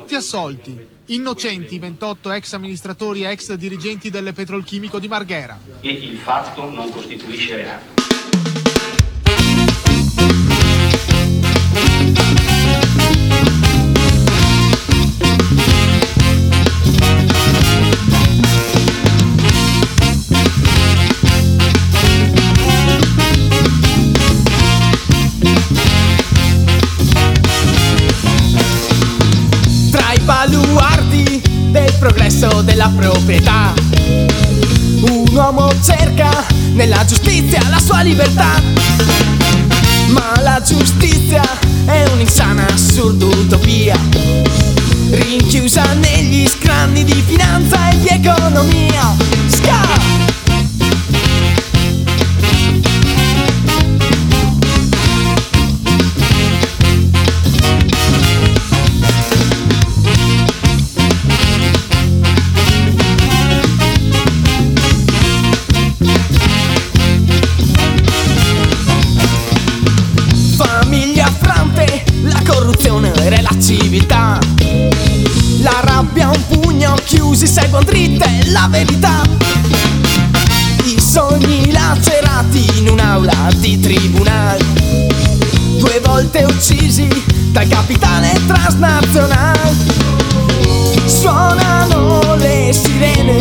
tutti assolti. Innocenti 28 ex amministratori e ex dirigenti del Petrolchimico di Marghera. E il fatto non costituisce reato. Baluardi del progresso della proprietà, un uomo cerca nella giustizia la sua libertà, ma la giustizia è un'insana assurda utopia, rinchiusa negli scranni di finanza e di economia. Famiglia affrante, la corruzione e la civiltà, la rabbia un pugno chiusi seguono dritte la verità, i sogni lacerati in un'aula di tribunale, 2 volte uccisi dal capitale transnazionale, suonano le sirene,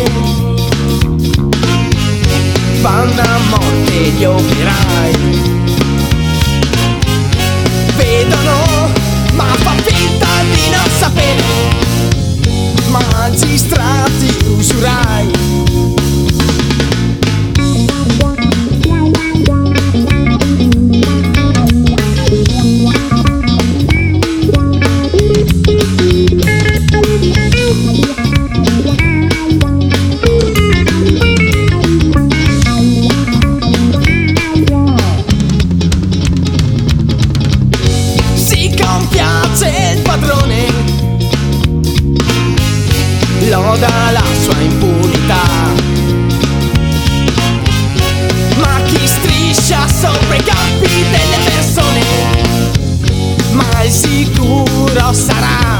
vanno a morte gli operai, vedono ma fa finta di non sapere, magistrati usurai. Compiace il padrone, loda la sua impunità, ma chi striscia sopra i capi delle persone mai sicuro sarà.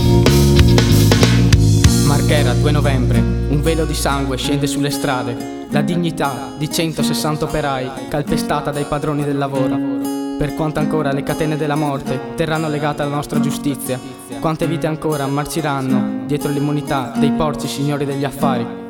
Marghera, 2 novembre, un velo di sangue scende sulle strade, la dignità di 160 operai calpestata dai padroni del lavoro. Per quanto ancora le catene della morte terranno legate alla nostra giustizia, quante vite ancora marciranno dietro l'immunità dei porci signori degli affari.